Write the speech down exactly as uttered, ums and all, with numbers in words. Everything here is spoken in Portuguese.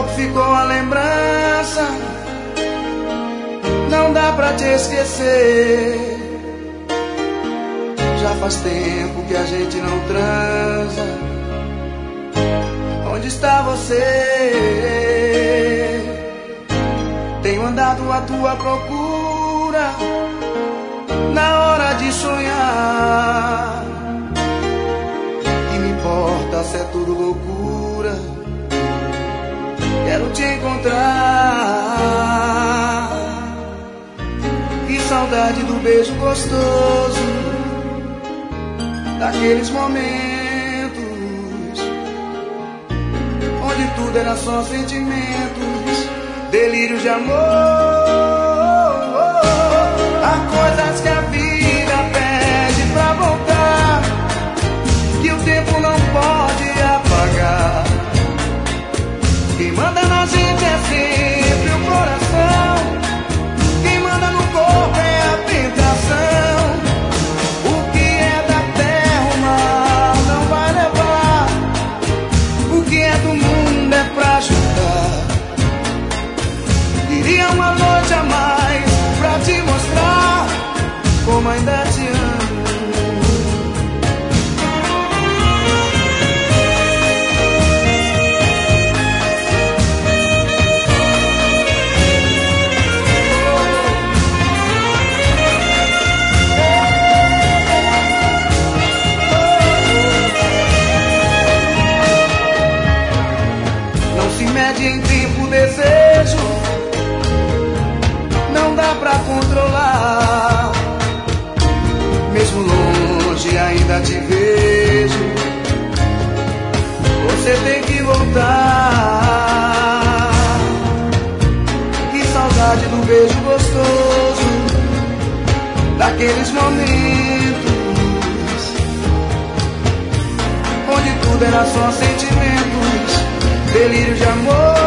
pouco ficou a lembrança, não dá pra te esquecer. Já faz tempo que a gente não transa. Onde está você? Tenho andado à tua procura na hora de sonhar. Que me importa se é tudo loucura, quero te encontrar. Que saudade do beijo gostoso, daqueles momentos onde tudo era só sentimentos, delírios de amor. Há coisas que a vida pede pra voltar, que o tempo não pode apagar. Quem manda na gente é sempre o coração, quem manda no corpo é a tentação. O que é da terra o mar não vai levar, o que é do mundo é pra ajudar. Queria uma noite a mais pra te mostrar como ainda te amo. Não se mede em tempo o desejo, não dá pra controlar. Mesmo longe ainda te vejo, você tem que voltar. Que saudade do beijo gostoso, daqueles momentos onde tudo era só sentimentos, delírio de amor.